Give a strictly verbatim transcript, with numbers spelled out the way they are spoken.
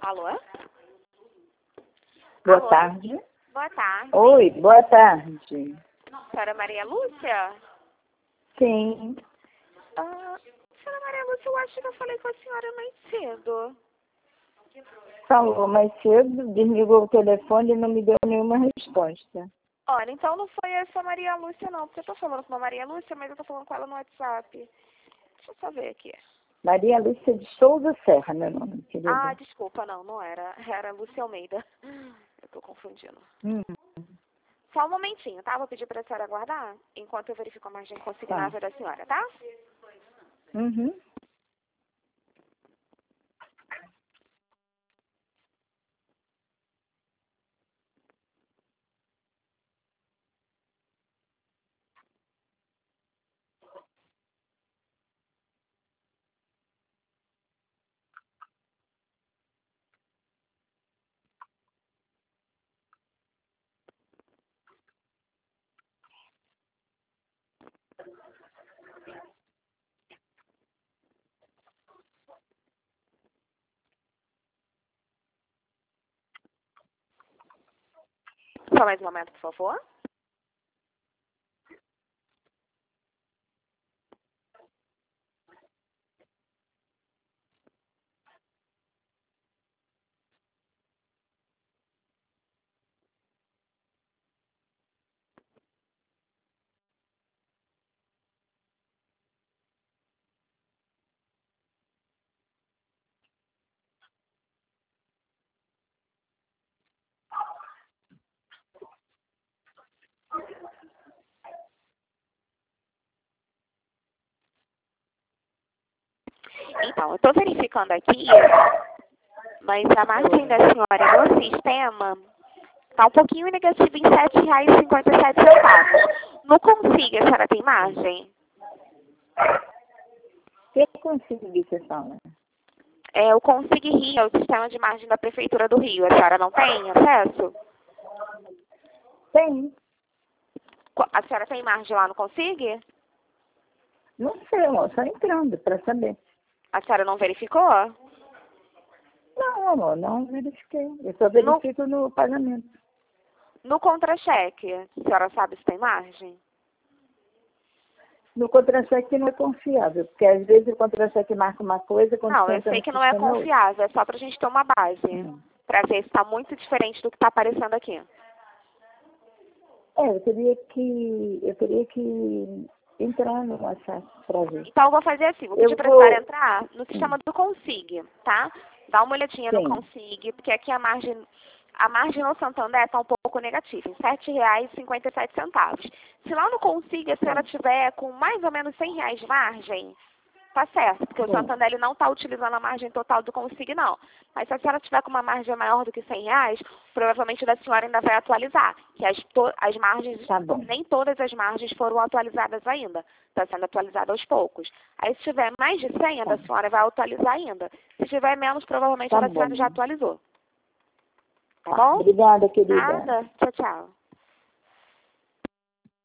Alô? Boa Alô? tarde. Boa tarde. Oi, boa tarde. Senhora Maria Lúcia? Sim. Ah, senhora Maria Lúcia, eu acho que eu falei com a senhora mais cedo. Falou mais cedo, desligou o telefone e não me deu nenhuma resposta. Olha, então não foi essa Maria Lúcia não, porque eu tô falando com a Maria Lúcia, mas eu tô falando com ela no WhatsApp. Deixa eu só ver aqui. Maria Lúcia de Souza Serra, meu nome, querida. Ah, desculpa, não, não era. Era Lúcia Almeida. Eu tô confundindo. Hum, Só um momentinho, tá? Vou pedir pra senhora aguardar, enquanto eu verifico a margem consignável da senhora, tá? uhum. Só mais um momento, por favor. Então, eu estou verificando aqui, mas a margem da senhora no sistema está um pouquinho negativa em sete reais e cinquenta e sete centavos. No Consiga, a senhora tem margem? O que eu consegui, você fala? É, o Consiga Rio é o sistema de margem da Prefeitura do Rio. A senhora não tem acesso? Tem. Co- A senhora tem margem lá no Consiga? Não sei, amor, só entrando para saber. A senhora não verificou? Não, amor, não verifiquei. Eu só verifico no, pagamento. No contra-cheque, a senhora sabe se tem margem? No contra-cheque não é confiável, porque às vezes o contra-cheque marca uma coisa, quando Não, você eu entra sei no que não é sistema outra. confiável, é só pra gente ter uma base. Hum. Pra ver se está muito diferente do que está aparecendo aqui. É, eu teria que, eu teria que entrar no WhatsApp para ver. Então eu vou fazer assim, vou Eu pedir pra vou- senhora entrar no sistema do Consig, tá? Dá uma olhadinha no Sim. Consig, porque aqui a margem, a margem no Santander está um pouco negativa, em sete reais e cinquenta e sete centavos. Se lá no Consig a senhora tiver com mais ou menos cem reais de margem, tá certo, porque o Sim. Santander ele não está utilizando a margem total do Consig, não. Mas se a senhora tiver com uma margem maior do que cem reais, provavelmente da senhora ainda vai atualizar, que as, to- as margens, Tá bom. nem todas as margens foram atualizadas ainda. Está sendo atualizada aos poucos. Aí se tiver mais de cem, a da senhora vai atualizar ainda. Se tiver menos, provavelmente Tá a da senhora bom. já atualizou. Tá Tá. bom? Obrigada, querida. Nada. Tchau, tchau.